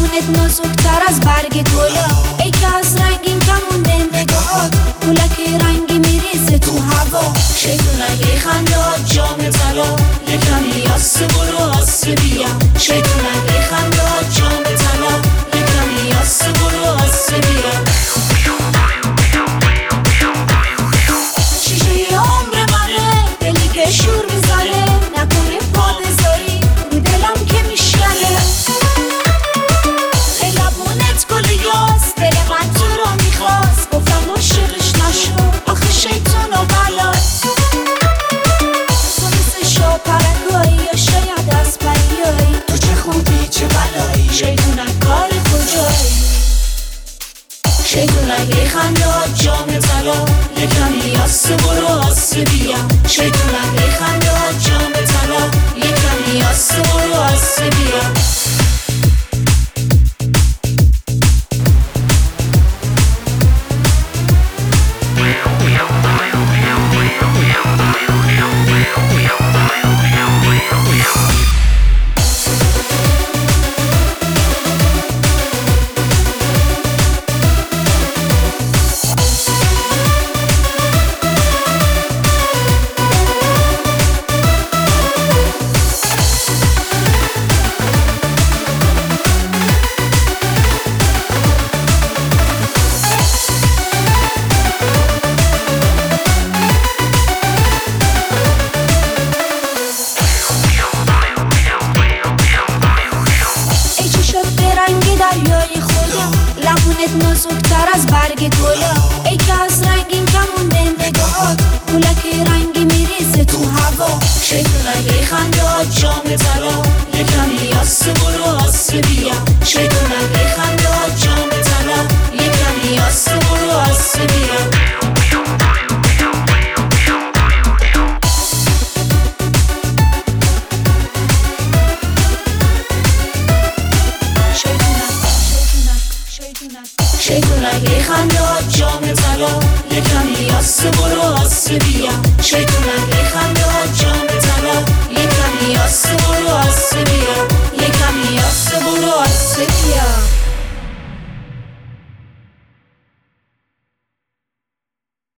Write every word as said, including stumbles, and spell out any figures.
لبونت نازکتر از برگ گلا، ای که از رنگین کمونده نگاهات، پولک رنگی میریزه تو هوا. شیطونک خندهات جام طلا، یه کمی آسه برو آسه بیا. شیطونک خندهات جام طلا، یه کمی آسه برو آسه بیا. شیشه عمر منه، دلی که شور میزنه، نکنه پا بذاری رو دلم که میشکنه. ای لبونت گل یاس، دل من تو رو میخواست، گفتم عاشقش نشو آخه شیطون و بلاست. تو مثل شا پرنگایی یا شاید از پریایی، تو چه خوبی چه بلایی، شیطونک کار کجایی. شیطونک خندهات جام طلا، یه کمی آسه برو آسه بیا. شیطونک خندهات جام طلا، یه کمی آسه برو آسه بیا. دریای خدا، لبونت نازکتر از برگ گلا، ای که از رنگین کمونده نگاهات، پولک رنگی میریزه تو هوا. شیطونک خندهات جام طلا، یه کمی آسه برو آسه بیا. شیطونک خندهات جام طلا، یه کمی آسه برو آسه بیا. شیطونک خندهات جام طلا، یه کمی آسه برو آسه بیا. شیطونک خندهات جام طلا، یه کمی آسه برو آسه بیا. یه کمی آسه برو آسه بیا.